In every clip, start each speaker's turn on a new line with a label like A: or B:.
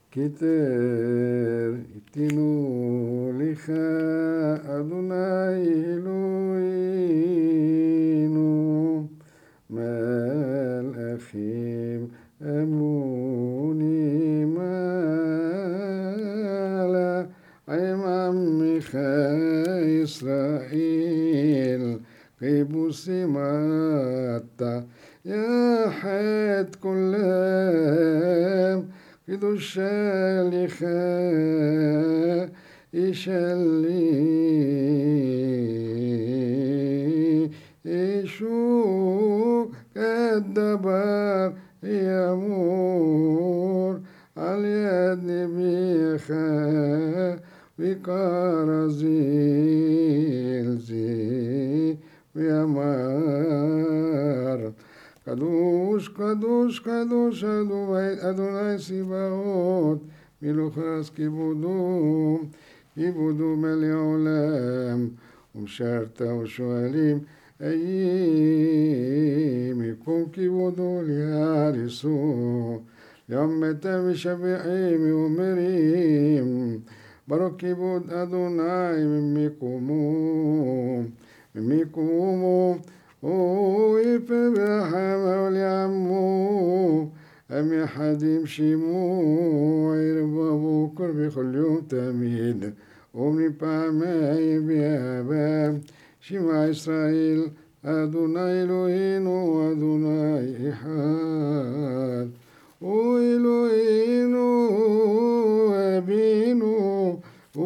A: כתר איתנו לך אדוני אלוהינו מלאכים אמונים מעלה עם עמך ישראל חיבוסים אתה יחד כולם קידוש לך ישלי ישו כדבר ימור על יד נביך וכרזיל זי ויאמר קדוש קדוש קדוש אדוני צבאות מלוכלך כיבודו כיבודו מלא עולם ומשרת ושואלים האם יקום כיבודו להריסו לעומתם משבחים ואומרים ברוך כיבוד אדוני ממקומו הוא יפה ברחמה ולעמו הם יחדים שימו ערב בבוקר בכל יום תמיד אומרים פעמיים באבא שמע ישראל אדוני אלוהינו אדוני אחד הוא אלוהינו אבינו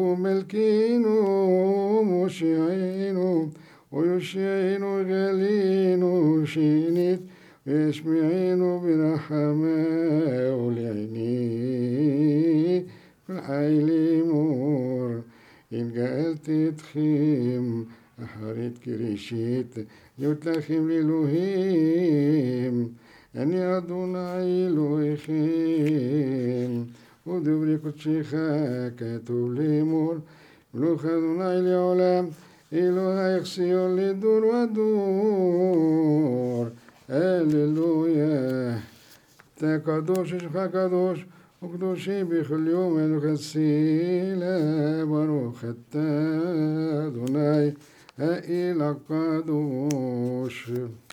A: ומלכינו מושיענו ויושיענו גלינו שנית וישמיענו ברחמה ולעיני כל חי לאמור אם גאלתי אתכם אחרית כראשית להיות לכם לאלוהים אני אדוני אלוהיכם ודברי קודשך כתוב לאמור מלוך אדוני לעולם אלוהיך ציון לדור ודור הללויה אתה קדוש ושמך קדוש וקדושי בכל יום אלוהיך צילה ברוך אתה אדוני האל הקדוש